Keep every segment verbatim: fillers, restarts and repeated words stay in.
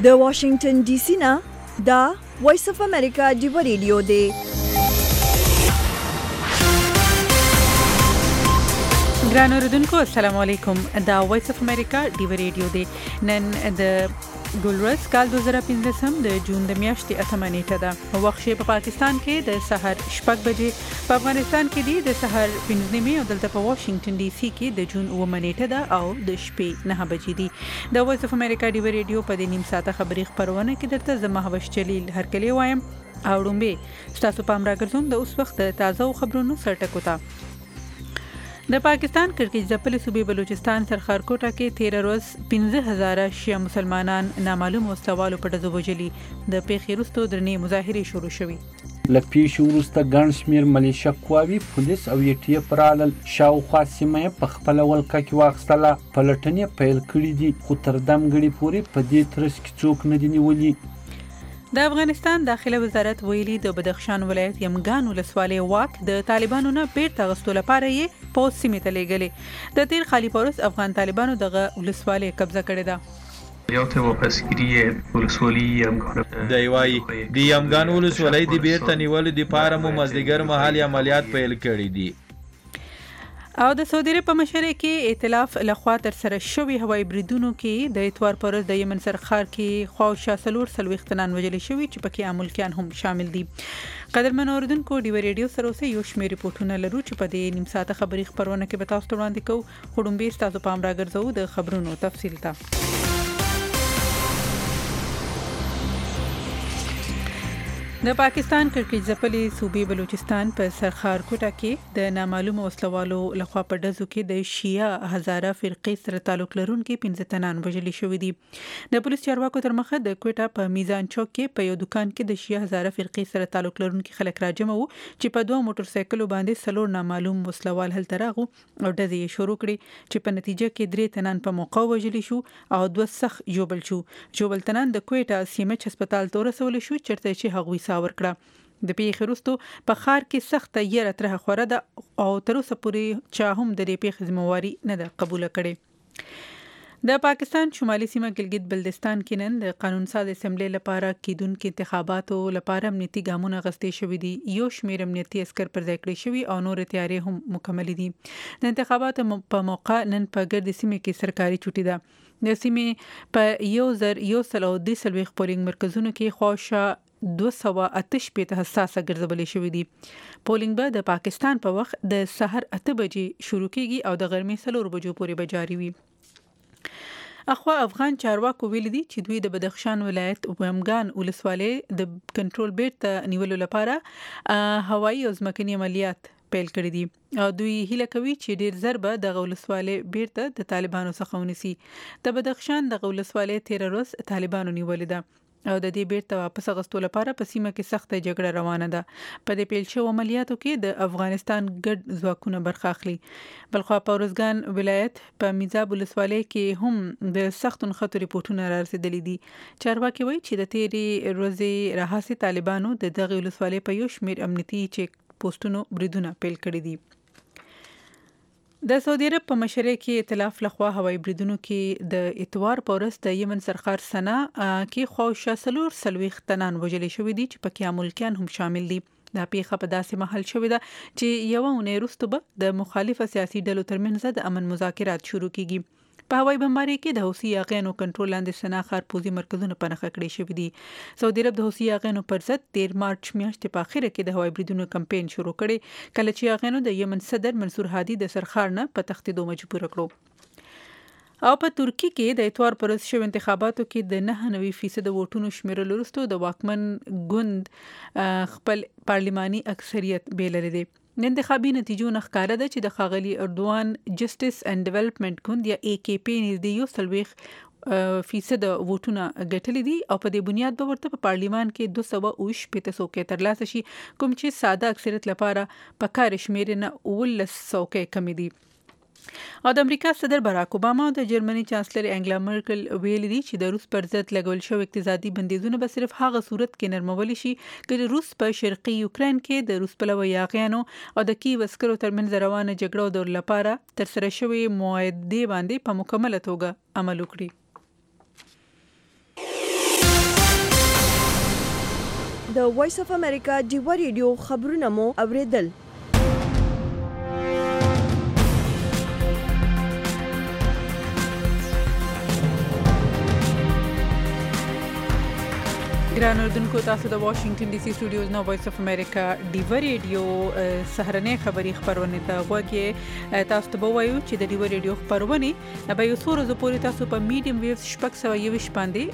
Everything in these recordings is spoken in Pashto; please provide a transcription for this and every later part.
د واشنگټن ډي سي نه دا وایس اف امریکا ډیو ریډیو دی. ګران اوردونکو السلام علیکم. دا وایس اف امریکا ډیو ریډیو دی. نن د ګلورس کال دوه زره پنځم د جون د میاشتې اتمه نیټه ده. وخت په پاکستان کې د سحر شپږ بجې، په افغانستان کې دی د سحر پنځه نیمې او دلته په واشنگټن ډي سي کې د جون اووه نیټه ده او د شپې نه بجې دي. د وایس اف امریکا ډیو ریډیو په دې نیم ساعته خبري خبرونه کې درته زما هوش جلیل هرکلی وایم او رومبه تاسو پام راګرځوم د اوس وخت د تازه خبرونو سرټکو ته. د پاکستان کرکج ځپلې صوبې بلوچستان سرخارکوټه کې تیره ورځ پنځه هزاره شیعه مسلمانان نامعلوم وسلوالو په ډزو وژلي. د پیښې وروسته درنې مظاهرې شروع شوې. له پیښې وروسته ګڼ شمېر ملیشه قواوې، پولیس او اې ټي اف رالل. شاوخوا سیمه یې په خپله ولکه کې واخیستله. پلټنې پیل کړي دي، خو تر دمګړې پورې په دې ترڅ کې څوک نه دي نیولي. د افغانستان داخله وزارت ویلي د بدخشان ولایت یمګان ولسوالۍ واک د طالبانو نه بیرته اخیستو لپاره یې پوځ سیمې ته لیږلې. د تیر خالي پورس افغان طالبانو دغه ولسوالۍ قبضه کړې ده. یو ته واپسګیری ولسوالۍ یمګان دی وای د یمګان ولسوالۍ د بیرته نیولو لپاره مو مازدیګر مهال عملیات پیل کړي دي. او د سعودي عرب په مشرۍ کې ائتلاف لخوا تر سره شوی هوایي بریدونو کې د اتوار پر ورځ د یمن سرخار کې خواوشا څلور څلوېښت تنان وژل شوي چې پکې امریکایان هم شامل دي. قدرمن اوردونکو ډیو ریډیو سره اوسه یو شمېر ریپورتونه لرو چې په دې نیم ساعته خبري خبرونه کې به تاسو ته وړاندې کوو. خړومبې تاسو پام راګرځو د خبرونو تفصیل ته. د پاکستان کرکج ځپلې صوبې بلوچستان په سرخارکوټه کې د نامعلوم وسلوالو لخوا په ډزو کې د شیعه هزاره فرقې سره تعلق لرونکي پنځه تنان وژل شوي دي. د پولیس چارواکو تر مخه د کوټه په میزان چوک کې په یو دکان کې د شیعه هزاره فرقې سره تعلق لرونکي خلک راجمع وو چې په دوه موټر سایکلو باندې څلور نامعلوم وسلوال هلته راغلو او ډزې یې شروع کړې چې په نتیجه کې درې تنان په موقع وژل شو او دوه سخت ژوبل شو. ژوبل تنان د کوټه سیمه هسپتال ته ورسول شو چیرته چې هغوی ورکړه. د پیښې وروسته په ښار کې سخته یره ترخه خوره ده او تر اوسه پورې چا هم د دې پیښې ذمہواري نه ده قبول کړې. د پاکستان شمالي سیمه ګلګت بلتستان کې نن د قانون ساز اسمبلی لپاره کیدونکو انتخاباتو لپاره امنیتي ګامونه اخیستل شوي دي. یو شمېر امنیتي عسكر پر ځای کړی شوي او نور تیارې هم مکمل دي. د انتخاباتو په موقع نن په ګرد سیمه کې سرکاري چوټي ده. د سیمې په یو زر یو سل او دوه څلوېښت پولینګ مرکزونو کې خواوشا دوه سوه اته شپېته حساسه ګرځولې شوې دي. پولینګ به د پاکستان په وخت د سحر اته بجې شروع کیږي او د غرمې څلور بجو پورې به جاري وي. اخوا افغان چارواکو ویل دي چې دوی د بدخشان ولایت یمګان ولسوالۍ د کنټرول بیرته نیولو لپاره هوایي او ځمکني عملیات پیل کړی دي او دوی هیله کوي چې ډیر زر به د ولسوالۍ بیرته د طالبانو څخه ونیسي. د بدخشان د ولسوالۍ تیره ورځ طالبانو نیولې ده او د دې بیرته واپس غستو لپاره په سیمه کې سخته جګړه روانه ده. په دې پیل شو عملیاتو کې د افغانستان ګډ ځواکونه برخه اخلي. بلخوا په ورزګان ولایت په میزاب ولسوالۍ کې هم د سخت نخښتو ریپورتونه رارسېدلي دي. چارواکي وایي چې د تیرې ورځې راهیسې طالبانو د دغه ولسوالۍ په یو شمېر امنیتي چیک پوسټونو بریدونه پیل کړي دي. د سعودي عرب په مشرۍ کې ائتلاف لخوا هوایي بریدونو کې د اتوار په ورځ د یمن سرخار سنا کې خواوشا څلور څلوېښت تنان وژل شوي دي چې پکې امریکایان هم شامل دي. دا پیښه په داسې مهال شوې ده چې یوه اونۍ وروسته به د مخالفه سیاسي ډلو ترمنځ د امن مذاکرات شروع کیږي. په هوایي بمبارۍ کې د حوثي یاغیانو کنټرول لاندې سنا ښار پوځي مرکزونه په نښه کړي شوي دي. سعودي عرب د حوثي یاغیانو پر ضد تیر مارچ میاشتې په اخره کې د هوایي بریدونو کمپاین شروع کړي کله چې یاغیانو د یمن صدر منصور هادي د سرخار نه په تښتېدو مجبور کړو. او په ترکی کې د اتوار پر ورځ شوي انتخاباتو کې د نه نوي فیصد ووټونو شمیرلو وروسته د واکمن ګوند خپل پارلماني اکثریت بیللی دی. د انتخابي نتیجو نه ښکاره ده چې د ښاغلي اردوان جسټس اینډ ډیولپمنٹ ګوند یا ای کې پی نږدې یو څلوېښت فیصد ووټونه ګټلي دي او په دې بنیاد به ورته په پارلیمان کې دوه سوه اووه شپېته څوکۍ ترلاسه شي، کوم چې ساده اکثریت لپاره په کار شمېرې نه اوولس څوکۍ کمې دي. او د امریکا صدر باراک اوباما او د جرمني چانسلر انګلا مرکل ویلي دي چې د روس پر ضد لګول شوی اقتصادي بندیزونه به صرف هغه صورت کې نرمول شي چې روس په شرقي یوکرين کې د روس پلوه یاغیانو او د کیو عسکرو ترمنځ روانه جګړه د لپاره تر سره شوی معاهدې باندې په مکمله توګه عمل وکړي. د وایس اف امریکا ډیوا ریډیو خبرونه مو اوریدل. ګران اوردونکو، تاسو د واشنگټن ډي سي سټوډیوز نو وایس اف امریکا ډیوا ریډیو سهارنۍ خبری خبرونه ته غوږی. تاسو ته وایو چې د ډیوا ریډیو خبرونه به یو څو ورځې پورې تاسو په میډیم ویو شپږ سوه یوویشت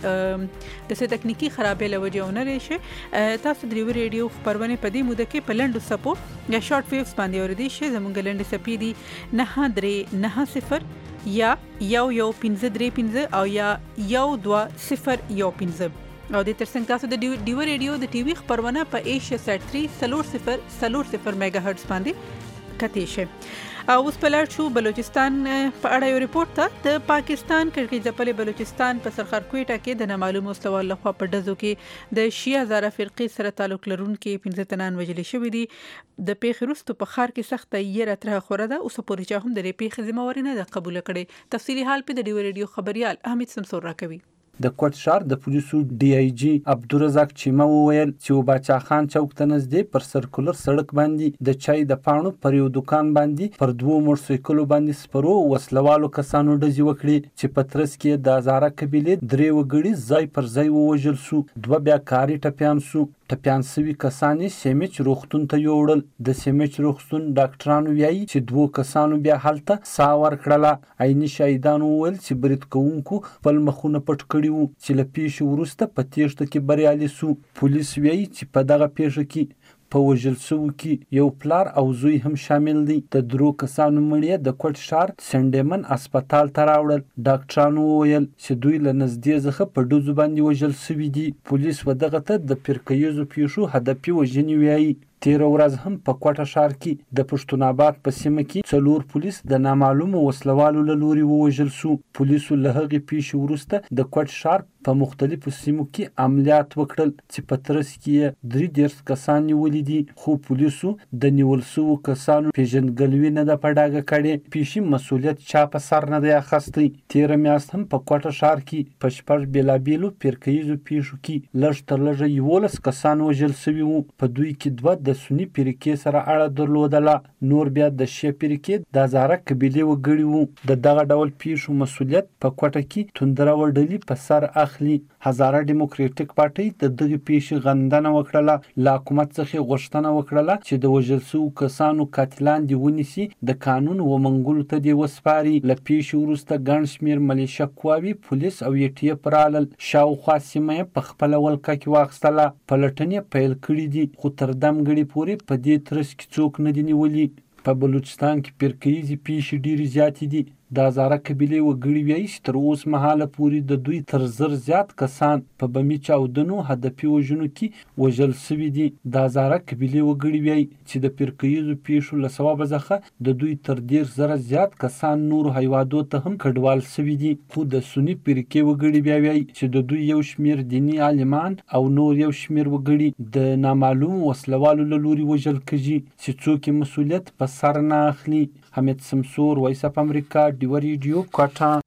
باندې د څه تکنیکی خرابې له وجې ونه لري. تاسو د ډیوا ریډیو خبرونه په دې موده کې په لنډو سپو یا شارټ ویوز باندې اوریدي شي. زموږ لنډ سپې دي نه درې نه صفر یا یو یو پنځه درې پنځه او یا یو دوه صفر یو پنځه. او د ترڅنګ تاسو د ډیوا ریډیو د ټي وي خبرونه په ایشیا سات تری سلور صفر سلور صفر میگا هرتز باندې کتی شي. او اوس په لړ شو بلوچستان په اړه یو ریپورت ته. د پاکستان کرکټ ځپلې بلوچستان په سرخار کوټه کې د نامعلوم وسلوال لخوا په ډزو کې د شیعه هزاره فرقې سره تعلق لرونکي پنځه تنان وژل شوي دي. د پیښې وروسته په ښار کې سخته یره ترې خوره ده. اوس پورې چا هم د دې پیښې ذمہواري نه ده قبول کړې. تفصیلي حال په د ډیوا ریډیو خبريال احمد سمسور راکوي. د کوټ ښار د پولیسو ډي آی جی عبدالرزاق چیمه وویل چې باچا خان چوک ته نږدې پر سرکولر سړک باندې د چای د پاڼو پر یو دکان باندې پر دوو موټرسایکلو باندې سپرو وسلوالو کسانو ډزې وکړې چې په ترڅ کې د هزاره قبیلې درې وګړي ځای پر ځای ووژل سو. دوه بیا کاري ټپیان سو. ټپیان سوي کسان یې سیمچ روغتون ته یوړل. د سیمچ روغتون ډاکټرانو وایي چې دوه کسانو بیا هلته ساه ورکړله. عیني شاهدانو وویل چې برید کوونکو خپل مخونه پټ کړي وو چې له پیښې وروسته په تېښته کې بریالي سو. پولیس وایي چې په دغه پیښه کې په وژل شوو کې یو پلار او زوی هم شامل دي. د درو کسانو مړي د کوټ ښار سنډیمن هسپتال ته راوړل. ډاکټرانو وویل چې دوی له نږدې څخه په ډزو باندې وژل شوي دي. پولیس ودغه ته د فرقهیزو پیښو هدفي وژنې وایي. تیره ورځ هم په کوټه ښار کې د پښتون آباد په سیمه کې څلور پولیس د نامعلومو وسلوالو له لوري ووژل شو. پولیسو له هغې پیښې وروسته د کوټ ښار په مختلفو سیمو کې عملیات وکړل چې په ترڅ کې یې درې دېرش کسان نیولي دي. خو پولیسو د نیول شوو کسانو پیژندګلوي نه ده په ډاګه کړې. پیښې مسؤلیت چا په سر نه دی اخیستی. تیره میاشت هم په کوټه ښار کې په شپږ بېلابېلو فرقهیزو پیښو کې لږ تر لږه یولس کسان وژل شوي وو. په دوی کې دوه د سني فرقې سره اړه درلودله. نور بیا د شیعه فرقې د هزاره قبیلې وګړي وو. د دغه ډول پیښو مسؤلیت په کوټه کې توندره ډلې په سر اخلي. هزاره ډیموکراټیک پارټۍ د دغې پیښې غندنه وکړله. له حکومت څخه غوښتنه وکړله چې د وژل شوو کسانو قاتلان دې ونیسي، د قانون ومنګلو ته دې وسپاري. له پیښې وروسته ګڼ شمېر ملیشه قواوې، پولیس او اې ټي اف رالل. شاوخوا سیمه یې په خپله ولکه کې واخیستله. پلټنې پیل کړي دي، خو تر دمګړې پورې په دې ترڅ کې څوک نه دي نیولي. په بلوچستان کې فرقهیزې پیښې ډېرې زیاتې دي. د هزاره قبیلې وګړي وایي چې تر اوسه مهاله پورې د دوی تر زر زیات کسان په بمي چاودنو هدفي وژنو کې وژل شوي دي. د هزاره قبیلې وګړي وایي چې د فرقهیزو پیښو له سببه څخه د دوی تر دېرش زره زیات کسان نورو هیوادو ته هم کډوال شوي دي. خو د سني فرقې وګړي بیا وایي چې د دوی یو شمېر دیني عالمان او نور یو شمېر وګړي د نامعلومو وسلوالو له لوري وژل کېږي چې څوک یې مسؤلیت په سر نه اخلي. حمید سمسور، وایس اف امریکا، ډیوا ریډیو، کوټه.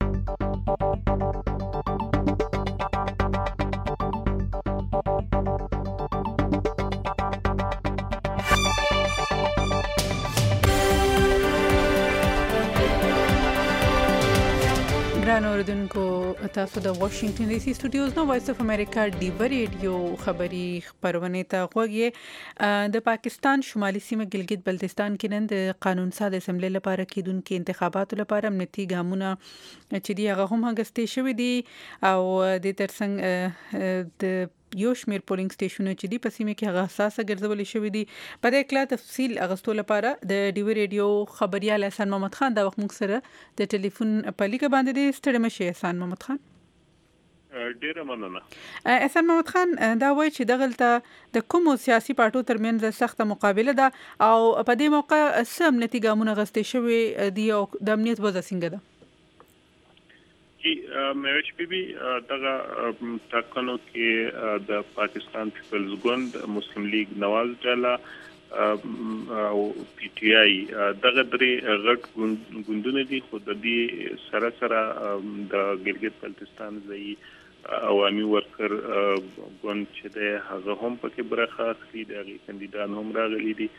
ګران اوردونکو، تاسو د واشنگټن ډي سي سټوډیوز نو وایس اف امریکا ډیوا ریډیو خبری خبرونه ته غوږی. د پاکستان شمالي سیمه ګلګت بلتستان کې نن د قانون ساز اسمبلی لپاره کېدونکو انتخاباتو لپاره امنیتي ګامونه چې دی هغه هم هغستې شوې دي. او د ترڅنګ د یو شمېر پولینګ سټیشنونه چې دی په سیمه کې هغه حساسه ګرځولې شوې دي. په دې اړه تفصیل اغستو لپاره د ډیوا ریډیو خبريال احسان محمد خان دا وخت موږ سره د ټلیفون په لیکه باندې دی. ستړي مشه احسان محمد خان. ډیره مننه. احسان محمد خان دا وایي چې دغلته د کومو سیاسي پارټو ترمنځ سخته مقابله ده او په دې موقع څه امنیتي ګامونه اغستې شوي دي او د امنیت وضع څنګه ده؟ جی مهوش بیبي دغه ټاکنو کې د پاکستان پیپلز ګوند، مسلم لیگ نواز ډله او پی ټی آی دغه درې غټ ګوندونه دي. خو د دې سره سره د ګلګت بلتستان ځایي عوامي ورکر ګوند چې د هغه هم پکې برخه اخلي د کاندیدان هم راغلي دي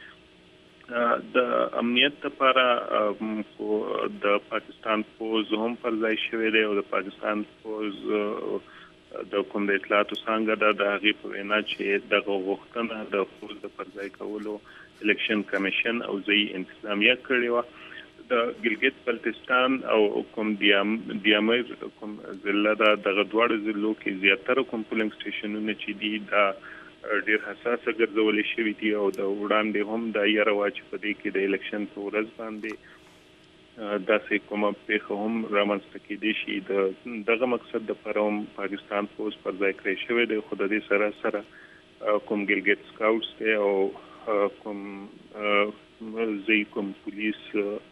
د امنیت لپاره د پاکستان فوج هم پر ځای شوی دی او د پاکستان فوج د کوم د اطلاعاتو څنګه د هغه په وینا چې د غوښتنه د فوج د پر ځای کولو الیکشن کمیشن او ځای انتظامیه کړی و د ګلګت بلتستان او کوم دیامر کوم ضلع د دغه دوړ ضلعو کې زیاتره کوم پولینګ سټیشنونه چې دي دا ډیر حساس ګرځولې شوی دي او د وړاندې هم د یاره واچ په دې کې د الیکشن په ورځ باندې داسې کومه پیښه هم رامنځته کېدې شي د دغه مقصد د پروم پاکستان فوج پر ځای کړی شوی دی خو د دې سره سره کوم ګلګت سکاوټس دی او کوم ځای کوم پولیس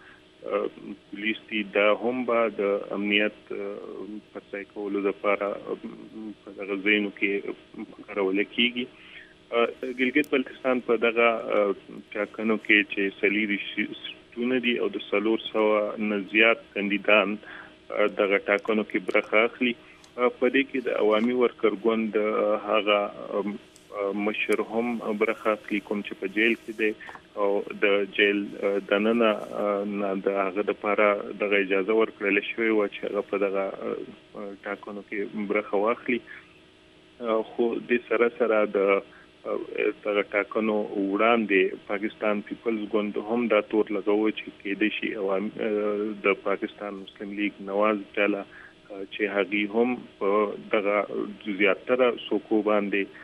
پولیس دي دا هم به د امنیت پر ځای کولو لپاره په دغه ځایونو کې کارول کېږي ګلګت بلتستان په دغه ټاکنو کې چې سلیری شتونه دي او د څلور سوه نه زیات کاندیدان دغه ټاکنو کې برخه اخلي په دې کې د عوامي ورکر ګوند هغه مشر هم برخه اخلي کوم چې په جیل کې دی او د جیل دننه نه د هغه لپاره د اجازه ورکړل شوې و چې هغه په دغه ټاکنو کې برخه واخلي خو د سره سره د دغه ټاکنو وړاندې پاکستان پیپلز ګوند هم دا تور لګاوه چې کېدې شي او د پاکستان مسلم لیگ نواز ډله چې هغه هم په دغه زیاتره سوکو باندې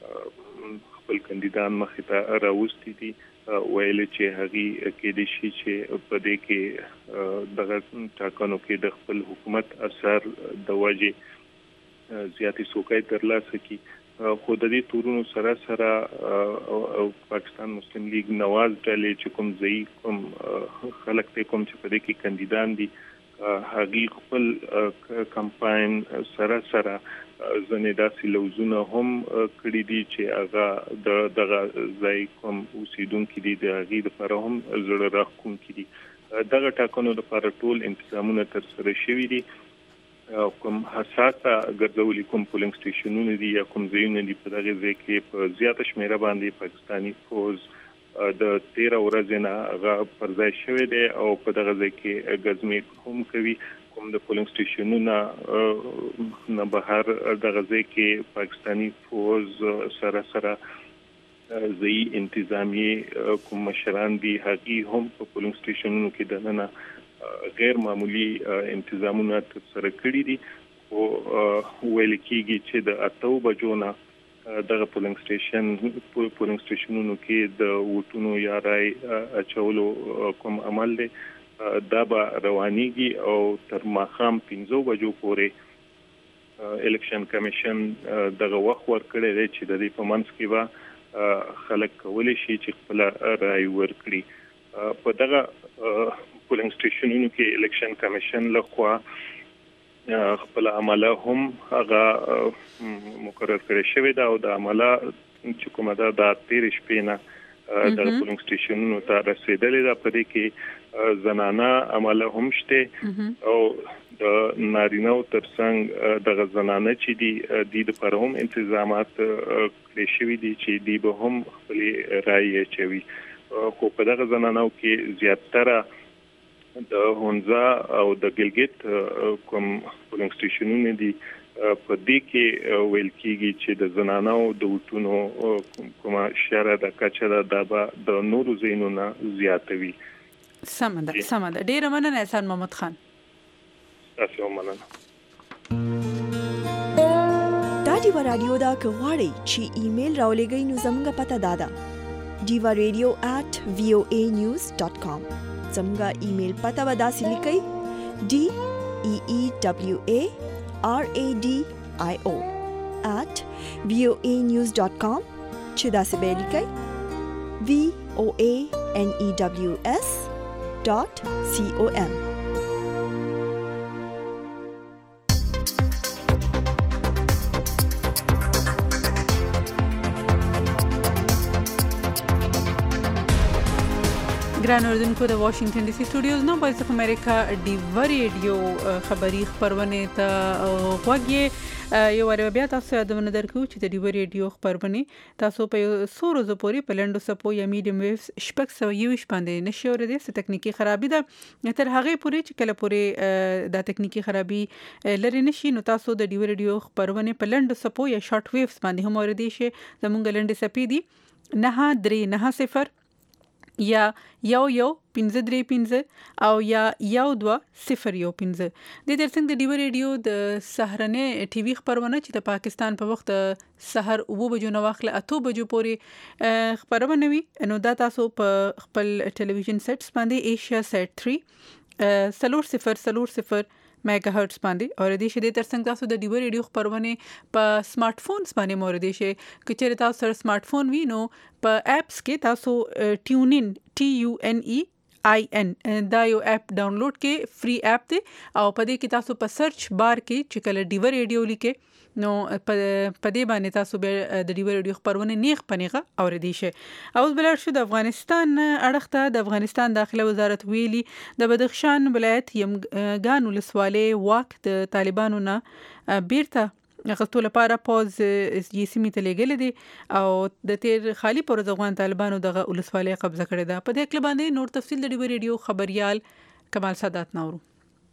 خپل کاندیدان مخې ته راوستي دي ویل چې هغه کې د شي چې په دې کې دغه ټاکنو کې د خپل حکومت اثر د وجه زیاتې سوکای ترلاسه کی خو د دې تورونو سره سره پاکستان مسلم لیگ نواز ډلې چې کوم ځای کوم خلک ته کوم چې په دې کې کاندیدان دي هغه خپل کمپاین سره سره ځنې داسې لوزونه هم کړی دي چې هغه د دغه ځای کوم اوسیدونکو دي د هغه لپاره هم زړه راښکونکي دي دغه ټاکنو لپاره ټول انتظامونه تر سره شوي دي کوم حساسه ګرځولي کوم پولینګ سټیشنونه دي یا کوم ځایونه دي په دغه ځای کې په زیاته شمیره باندې پاکستاني فوج د تیرا ورځې نه هغه پر ځای شوی دی او په دغه ځای کې ګزمې هم کوي کوم د پولینګ سټیشنونه نه بهر دغه ځای کې پاکستاني فوج سره سره ځای انتظامیه کوم مشران دي هغه هم په پولینګ سټیشنونو کې دننه غیر معمولی انتظامونه ترسره کړي دي او ویل کېږي چې د اتو بجو نه دغه پولینګ سټیشن پولینګ سټیشنونو کې د وټونو یا رای اچولو کوم عمل دی دا به روانيږي او تر ماښام پنځو بجو پورې الیکشن کمیشن دغه وخت ورکړی دی چې د دې په منځ کې به خلک کولی شي چې خپل رای ورکړي په دغه پولینګ سټیشنونو کې الیکشن کمیشن لخوا خپل عمله هم هغه مقرر کړی شوی دا او د عمله چې کومه ده د تیر شپې نه د پولینګ سټیشنونو ته رسیدلې ده په دې کې زنانه عمله هم شته او د نارینه ترڅنګ د زنانه چې دی د لپاره هم انتظامات کړی شوی دي چې دی به هم خپل رائے چوي خو په دغه زنانو کې زیاتره د هونزا او د ګلګت کوم پولینګ سټیشنونه دي په دې کې ویل کېږي چې د زنانو د وټونو کومه شره د کچره د نورو زینو نه زیاتوي سمه سمه ډیره مننه احسان محمد خان تاسو مننه دا دیوا رادیو دا کغواړي چې ایمیل راولېږئ نو زموږه پته دادا diva radio at voa news dot com زموږه ایمیل پته وداسې لیکئ d e e w a r a d i o at voa news dot com چې داسې به لیکئ v o a n e w s dot com ګران اوردونکو د واشنگټن ډي سي سټوډیوز نو وایس اف امریکا ډیو ریډیو خبری خبرونه ته غوږی یو ور بیا تاسو یادونه درکو چې د ډیو ریډیو خبرونه تاسو په سورو زپوري په لندو سپو یا میډیم ویوز شپږ سوه یو باندې نشي اورېدای ست تکنیکی خرابې ده تر هغه پورې چې کله پورې د تکنیکی خرابې لري نشي نو تاسو د ډیو ریډیو خبرونه په لندو سپو یا شارټ ویوز باندې هم اورېدای شئ زمونږ لندې سپې دي نه درې نه صفر یا یو یو پنځه درې پنځه او یا یو دوه صفر یو پنځه د ترڅنګ د ډیو ریډیو د سهرنه ټي وي خبرونه چې د پاکستان په وخت سحر اوه بجو نو واخله اته بجو پورې خبرونه وي نو دا تاسو په خپل ټلویزیون سیټس باندې ایشیا سیټ تھری سلور صفر سلور صفر میگا هرتز باندې اور د شې د ترڅنګ تاسو د ډیو ریډیو خبرونه په سمارټ فونز باندې مور دي شي کچېره تاسو سره سمارټ فون وي نو په اپس کې تاسو ټیون ان ټي یو ان ای آی ان دا یو اپ ډاونلوډ کې فری اپ دی او په دې کې تاسو په سرچ بار کې چې کله ډیو ریډیو لیکه نو په دې باندې تاسو به د ډیو ریډیو خبرونه نیغ پنیغه اوریدي شي. اوس بل شو د افغانستان اړخته د افغانستان داخله وزارت ویلي د بدخشان ولایت یمګان ولسوالۍ واک د طالبانو نه بیرته غوښتلو لپاره پوز یې سیمې ته لېږلې دي او د تیر خالی پر افغان طالبانو دغه ولسوالۍ قبضه کړې ده. په دې کې باندې نور تفصیل د ډیو ریډیو خبريال کمال سادات نورو.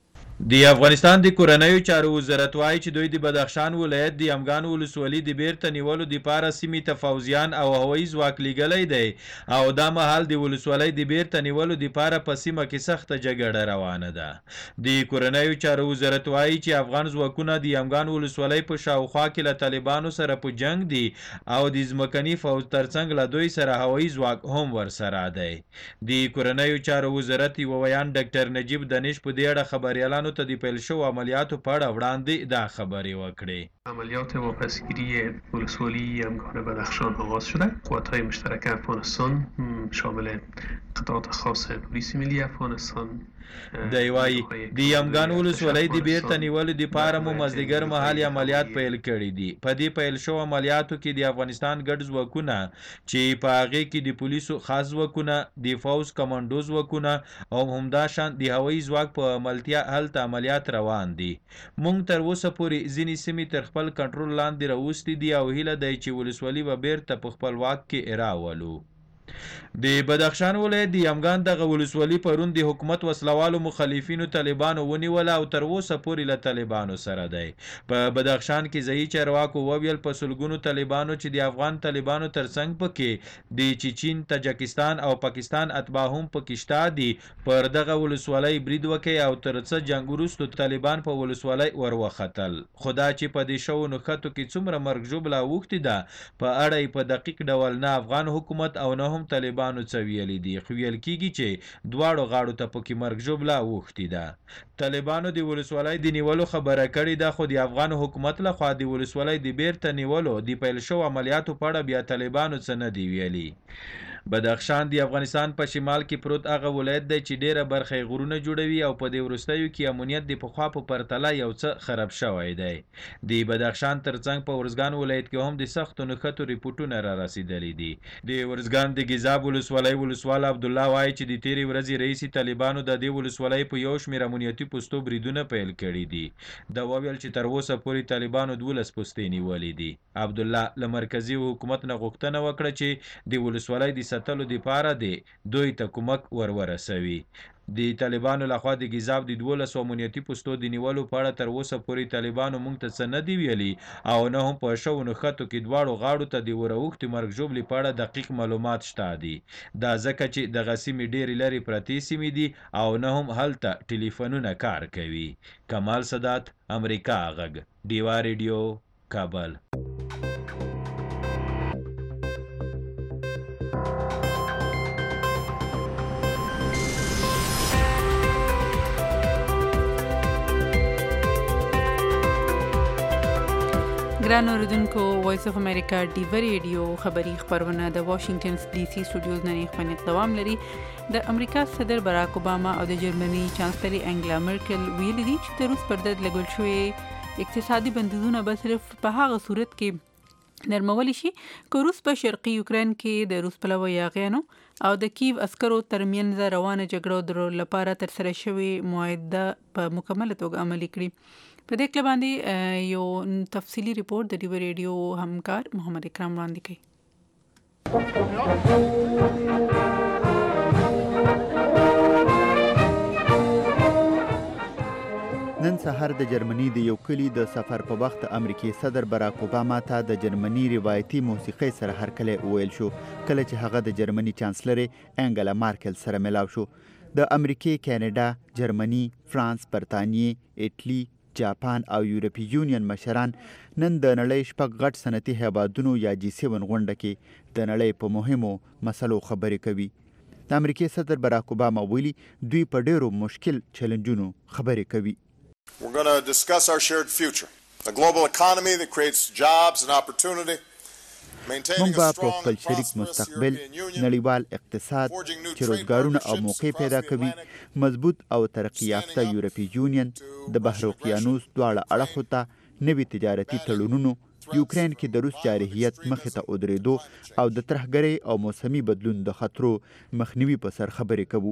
د افغانستان د کورنیو چارو وزارت وايي چې دوی د بدخشان ولایت د یمګان ولسوالۍ د بیرته نیولو د پاره سیمې ته فوزیان او هوایي ځواک لیږلی دی او دا مهال د ولسوالۍ د بیرته نیولو د پاره په سیمه کې سخته جګړه روانه ده. د کورنیو چارو وزارت وايي چې افغان ځواکونه د یمګان ولسوالۍ په شاوخوا کې له طالبانو سره په جنگ دي او د ځمکني فوج ترڅنګ له دوی سره هوایي ځواک هم ورسره دی. د کورنیو چارو وزارت یو ویان ډاکټر نجیب دانش په دې اړه خبريالانو ته د پیل شو عملیاتو په اړه وړاندې دا خبرې وکړې. عملیات واپسگیری ولسوالی یمگان بدخشان آغاز شده. قوات‌های مشترک افغانستان شامل قطعات خاص پلیس ملی افغانستان دی وایي د یمګان ولسوالۍ د بیرته نیولو د پاره مو مازدیګر مهال عملیات پیل کړي دي. په دې پیل شو عملیاتو کې د افغانستان ګډ ځواکونه چې په هغه کې د پولیسو خاص ځواکونه د فوز کمانډو ځواکونه او همداشان د هوایي ځواک په عملتیا هلته عملیات روان دي. مونږ تر اوسه پورې ځینې سیمې تر خپل کنټرول لاندې راوستي دي او هیله دی چې ولسوالۍ به بیرته په خپل واک کې راولو. د بدخشان ولایت د یمګان دغه ولسوالۍ پرون د حکومت وسلوالو مخالفینو طالبانو ونیوله او تر اوسه پورې له طالبانو سره دی. په بدخشان کې ځایي چارواکو وویل په سلګونو طالبانو چې د افغان طالبانو ترڅنګ پکې د چچین، تاجکستان او پاکستان اتباع هم پکې شته دي پر دغه ولسوالۍ برید وکړي او تر څه جنګ وروسته طالبان په ولسوالۍ وروختل. خدا چې په دې شو نښتو کې څومره مرګ ژوبله اوښتې ده په اړه په دقیق ډول نه افغان حکومت او نه هم طالبانو څه ویلي دي. خو ویل کېږي چې دواړو غاړو ته پکې مرګ ژوبله اوښتې ده. طالبانو د ولسوالۍ د نیولو خبره کړې ده خو د افغان حکومت لخوا د ولسوالۍ د بیرته نیولو د پیل شو عملیاتو په اړه بیا طالبانو څه نه دی ویلي. بدخشان د افغانستان په شمال کې پروت هغه ولایت دی چې ډیره برخه غرونه جوړوي او په دې وروستیو کې امنیت د پخوا په پرتله یو څه خراب شوی دی. د بدخشان ترڅنګ په ورزګان ولایت کې هم د سختو نښتو ریپورټونه را رسیدلي دي. د ورزګان د ګیزاب ولسوالۍ ولسوال عبدالله وایي چې د تیرې ورځې رئیس طالبانو د دې ولسوالۍ په یو شمېر امنیتي پوستو بریدونه پیل کړي دي. دا وویل چې تر اوسه پورې طالبانو دولس پوستې نیولې دي. عبدالله له مرکزي حکومت نه غوښتنه وکړه چې د ولسوالۍ د ساتلو دپاره دی دوی ته کومک ور ورسوي. د طالبانو لخوا د ګیزاب د دولسو امنیتي پوستو د نیولو په اړه تر اوسه پورې طالبانو موږ ته څه نه دي ویلي او نه هم په شوو نښتو کې دواړو غاړو ته د وراوښتې مرګ ژوبلې په اړه دقیق معلومات شته دي. دا ځکه چې دغه سیمې ډېرې لرې پرتې سیمې دي او نه هم هلته ټلیفونونه کار کوي. کمال سادات، امریکا غږ، ډیوا ریډیو، کابل. ګران اوریدونکو وایس اف امریکا ډیو ریډیو خبری خبرونه د واشنگټن ډي سي سټوډیوز نه خپل دوام لري. د امریکا صدر باراک اوباما او د جرمني چانسلر انګلا مرکل ویلي دي چې د روس پر ضد لګول شوی اقتصادي بندیزونه به صرف په هغه صورت کې نرمول شي که روس په شرقي یوکرين کې د روس پلوه یاغیانو او د کیف عسکرو ترمنځ روانه جګړه درول لپاره تر سره شوی معاهده په مکمله توګه عملي کړي. په دې کې باندې یو تفصیلی ریپورت د ډیو ریډیو همکار محمد اکرام وړاندې کوي. نن سهار د جرمني د یو کلی د سفر په وخت امریکایي صدر باراک اوباما ته د جرمني روایتي موسیقۍ سره هرکلی وویل شو کله چې هغه د جرمني چانسلر انګلا مارکل سره ملاو شو. د امریکای، کاناډا، جرمني، فرانس، برتانیې، ایټلی، جاپان او یورپی یونین مشران نن د نړۍ شپږ غټ صنعتي هیوادونو یا جی سیون غونډه کې د نړۍ په مهمو مسلو خبرې کوي. د امریکای صدر باراک اوباما ویلي دوی په ډیرو مشکل چیلنجونو خبرې کوي. We're going to discuss our shared future, a global economy that creates jobs and opportunity, maintaining a strong and prosperous مستقبل، European Union, نړیوال اقتصاد چې روزګارونه او موقع پیدا کوي، مضبوط او ترقی یافته یورپی یونین، د بحر اقیانوس دواړه اړخو ته نوي تجارتي تړونونو، یوکرين کې د روس جارحیت مخې ته ودرېدو او د ترهګرۍ او موسمي بدلون د خطرو مخنیوي په سر خبرې کوو.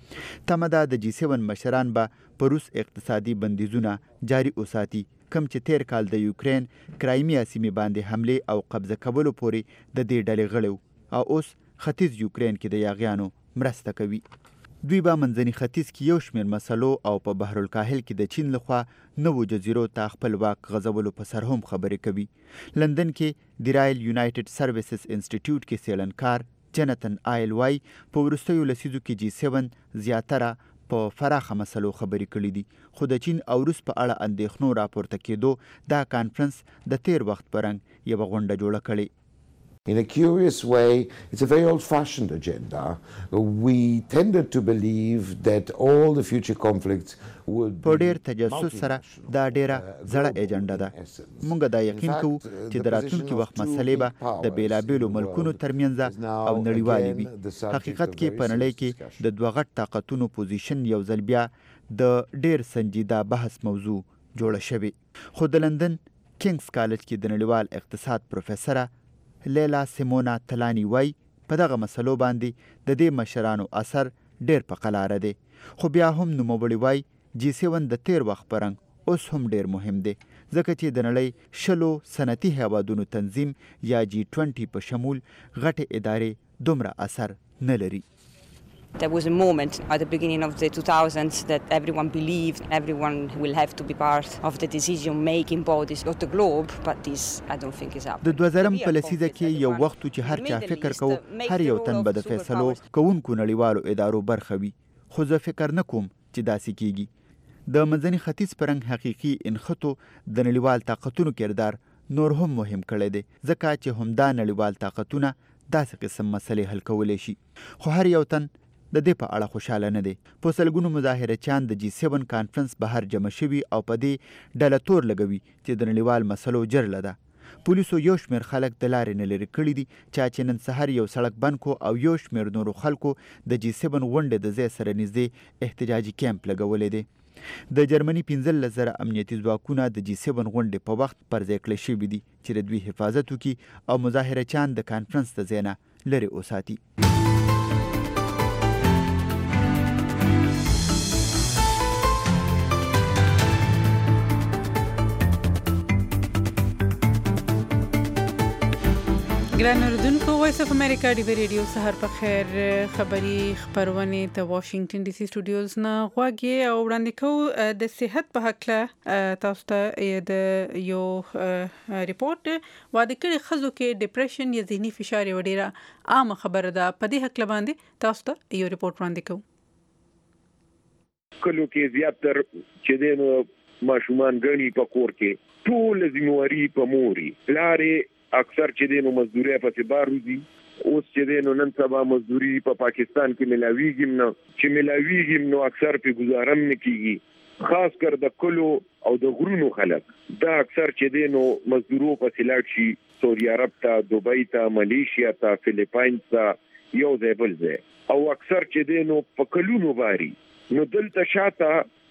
تمه ده د جی سیون مشران به په روس اقتصادي بندیزونه جاري وساتي کوم چې تیر کال د یوکرين کرایمیا سیمې باندې حمله او قبضه کولو پورې د دې ډلې غړي او اوس ختیځ یوکرين کې د یاغیانو مرسته کوي. دوی به منځني ختیځ کې یو شمېر مسلو او په بحر الکاهل کې د چین لخوا نوو جزیرو ته خپل واک غځولو په سر هم خبرې کوي. لندن کې د رایل یونایټډ سروسز انسټیټیوټ کې څېړنکار جنتن آیل وای په وروستیو لسیزو کې جی سیون زیاتره په فراخه مسلو خبرې کړې دي، خو د چین او روس په اړه اندېښنو راپورته کېدو دا کانفرنس د تیر وخت په رنګ یوه غونډه جوړه کړې. In a curious way, it's a very old-fashioned agenda. We tended to believe that all the future conflicts would په ډېر تجسس سره دا ډېره زړه ایجنډا ده. موږ دا یقین کوو چې د راتلونکي وخت مسلې به د بېلابېلو ملکونو ترمنځ او نړیوالې وي. حقیقت کې په نړۍ کې د دوه غټ طاقتونو پوزیشن یو ځل بیا د ډېر سنجیده بحث موضوع جوړه شوې. خو د لندن کینګز کالج کې د نړیوال اقتصاد پروفیسره لیلا سیمونا تلانی وای په دغه مسلو باندې د دې مشرانو اثر ډیر په قلاره دی، خو بیا هم نوموړي وای جی سیون د تیر وخت پرنګ اوس هم ډیر مهم دی ځکه چې د نړۍ شلو صنعتي هیوادونو تنظیم یا جی ټوینټي په شمول غټې ادارې دومره اثر نه لري. There was a moment at the beginning of the two thousands that everyone believed everyone will have to be part of the decision-making bodies of the globe, but this I don't think is happening. د دوه زرم په لسیزه کې یو وخت چې هر چا فکر کو هر یو تن به د فیصلو کوونکو نړیوالو ادارو برخه وي، خو زه فکر نه کوم چې داسې کیږي. د منځني ختیځ پرنګ حقیقي انخطو د نړیوال طاقتونو کردار نور هم مهم کړی دی ځکه چې همدا نړیوال طاقتونه داسې قسم مسلې حل کولی شي، خو هر یو تن د دې په اړه خوشاله نه دی. په سلګونو مظاهره چان د جی سیون کانفرنس بهر جمع شوي او په دې ډله تور لګوي چې د نړیوال مسلو جرله ده. پولیسو یو شمېر خلک د لارې نه لرې کړي دي چا چې نن سهار یو سړک بند کو او یو شمېر نورو خلکو د جی سیون غونډې د ځای سره نږدې احتجاجي کیمپ لګولی دی. د جرمني پنځلس زره امنیتي ځواکونه د جی سیون غونډې په وخت پر ځای کړی شوي دي چې د دوی حفاظت وکړي او مظاهره چان د کانفرنس د ځای نه لرې وساتي. ګران اوریدونکو، وایس اف امریکا ډیو ریډیو سهار په خیر خبری خبرونه ته واشنگټن ډي سي سټوډیوز نه غواګي او وړاندې کوو د صحت په حق تاسو ته د یو ریپورت واده کړي خزو کې ډیپریشن یا ذهني فشار یو ډیره عام خبره ده. په دې حق باندې تاسو ته یو ریپورت وړاندې کوو. کلو کې زیاتره چې دینو ماشومان غني په کور کې ټول ذمہواری په موري لارې اکثر چې دینو مزدوري په بارودي اوس چې دینو نن سبا مزدوري په پا پاکستان کې ملاویږي نو چې ملاویږي نو اکثر په گزارم نه کیږي، خاص کر د کلو او د غرونو خلک دا اکثر چې دینو مزدورو په سلاټ شي سعودي عرب ته، دوبۍ ته، ملیشیا ته، فلیپاین ته، یو ځای بل ځای او اکثر چې دینو په کلونو باري نو دلته شاته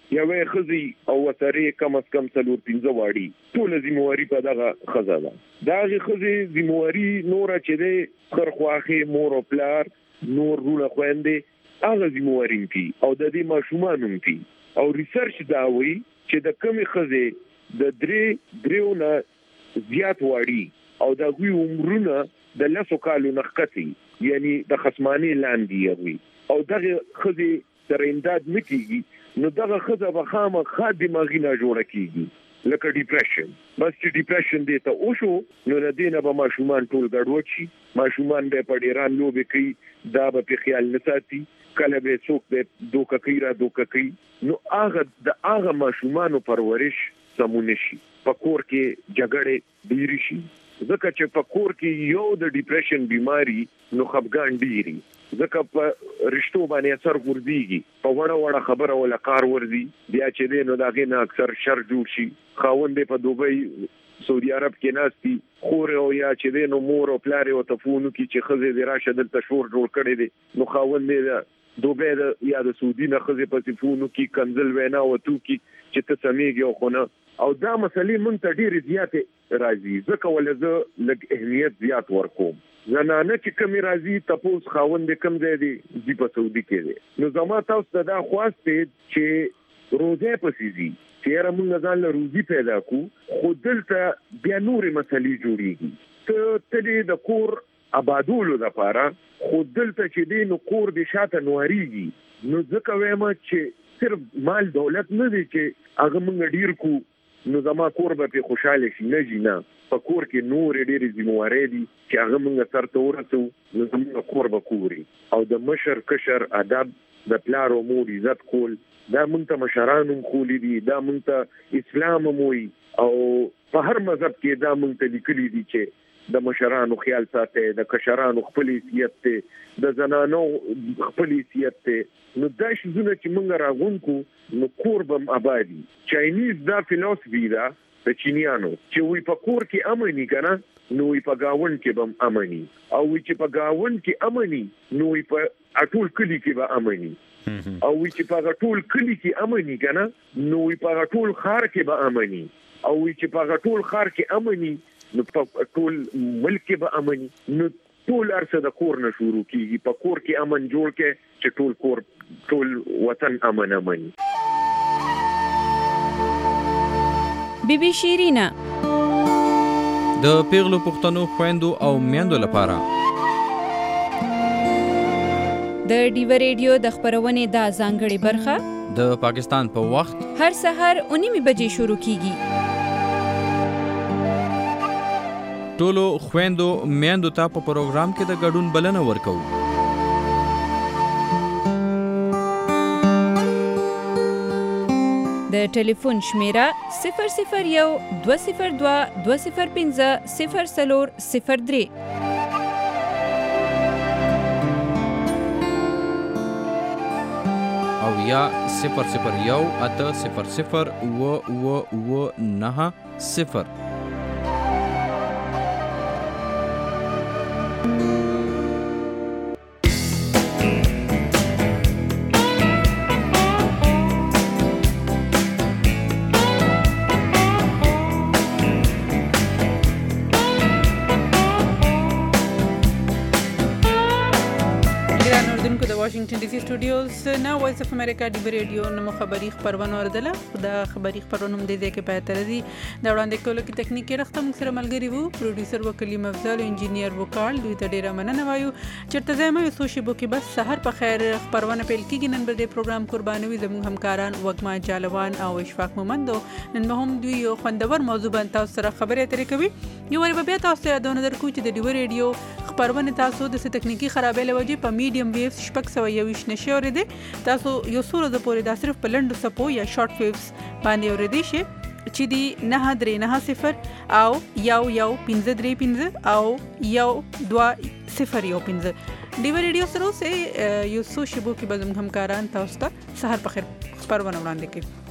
یوې خزي او وترې کم از کم څلور پنځه واړي ټول ذمہواری په دغه خزه ده. دغه خزي ذمہواری نور چې ده خرخواخي مور او پلار نور رونه خويندې هغه ذمہواری پی او د دې ماشومان پی او ریسرچ دا وایي چې د کمی خزه د درې دریونه زیات واړي او د غوي عمرونه د لاسو کالو نخکتي یعنی د خصمانی لاندې وي او دغه خزه تر امداد نکېږي نو دغه خزه به خامه خادمه غینا جوړه کیږي لکه ډیپریشن. بس چې ډیپریشن دی ته او شو نو د دینه به ماشومان ټول ګډوډ شي، ماشومان به په ډیران لوبې کوي، دا به په خیال نه ساتي، کله به څوک به دوکه کوي را دوکه کوي. نو هغه د هغه ماشومانو پرورش سمون شي، په کور کې جګړې ډېری شي ځکه چې په کور کې یو د ډیپریشن بیماری نو خفګان ډېری ځکه په رشتو باندې اثر ورځيږي، په وړه وړه خبره ولا کار ورځي، بیا چې دې نو داغه نه اکثر شر جوړ شي. خاوند په دوبۍ سعودي عرب کې ناشتي خور او یا چې دې نو مور او پلار او تفونو کې چې خزه دې راشه د تشور جوړ کړي دي نو خاوند دې دوبۍ د یا د سعودي نه خزه په تفونو کې کنزل وینا وته کې چې ته سمېږي او خونه او دا مسلې مونږ ته ډېر زیات راځي ځکه ولې لږ اهمیت زیات ورکوم. زنانه چې کمی راځي تاسو خاوند کم ځای دی دی په سعودي کې دی نو زما تاسو ته دا خواسته چې روزه پسیږي چې موږ ځان له روزي پیدا کو خو دلته بیا نور مسلې جوړيږي ته تلې د کور آبادولو لپاره خو دلته چې دی نو کور د شاته نواريږي نو ځکه وایم چې صرف مال دولت نه دی چې هغه موږ ډیر کو نو زما کور به په خوشاله شي نه جنا په کور کې نور ډېر ذمہواری دي چې هغه موږ سره ته ورسو نو زموږ کور به کوري او د مشر کشر ادب د پلار او مور عزت کول دا موږ ته مشرانو خولي دي دا موږ ته اسلام موي او په هر مذهب کې دا موږ ته لیکلي دي چې د مشرانو خیال ساته د کشرانو خپل حیثیت ته د زنانو خپل حیثیت ته نو دا شزونه چې موږ راغونکو نو کور بم آبادی. چاینیز دا فلسفي دا د چینیانو چې وی په کور کې امني کنه نو وی په گاون کې بم امني او وی چې په گاون کې امني نو وی په اټول کلی کې به امني او وی چې په ټول کلی کې امني کنه نو وی په ټول خار کې به امني او وی چې په ټول خار کې امني نو په ټول ملک به امني نو ټول ارسه د کور نه شروع کیږي په کور کې امن جوړ کې چې ټول کور ټول وطن امن امني. بی بی شیرینا د پیغلو پښتنو خويندو او میندو لپاره د ډیو ریډیو د خبرونې د ځانګړي برخه د پاکستان په پا وخت هر سحر اونیمه بجې شروع کیږي. ټولو خويندو میندو ته په پروګرام کې د ګډون بلنه ورکو. د ټلیفون شمیره صفر صفر یو دوه صفر دوه دوه صفر پنځه صفر څلور صفر درې او یا صفر صفر یو اته صفر صفر و و و نه صفر. واشنگټن ډي سي سټوډیوز نه وایس اف امریکا ډي ریډیو نو خبري خبرونه اوردله دا خبري خبرونه هم د دې کې پاتره دي دا وړاندې کولو کې ټکنیکی رخته موږ سره ملګری وو پروډوسر وکلیم افضل انجینیر وکال دوی ته ډیره مننه وایو چرته زما یو سوشي بو کې بس سحر په خیر خبرونه پیل کیږي نن به د پروګرام قربانوي زموږ همکاران وګما جالوان او اشفاق مومندو نن به هم دوی یو خوندور موضوع باندې تاسو سره خبرې اترې کوي یو ور به بیا تاسو یادونه درکو چې د ډي ریډیو خبرونه تاسو د ټکنیکی خرابې لوجه په میډیم ویوز شپږ سوه یویشت نشي اورېدی تاسو یو سورو د پورې دا صرف په لنډو سپو یا شارټ ویوز باندې اورېدی شي چې دی نه درې نه صفر او یو یو پنځه درې پنځه او یو دوه صفر یو پنځه ډي ریډیو سره سه یو سو شبو کې به زموږ همکاران تاسو ته سحر په خیر خبرونه وړاندې کوي.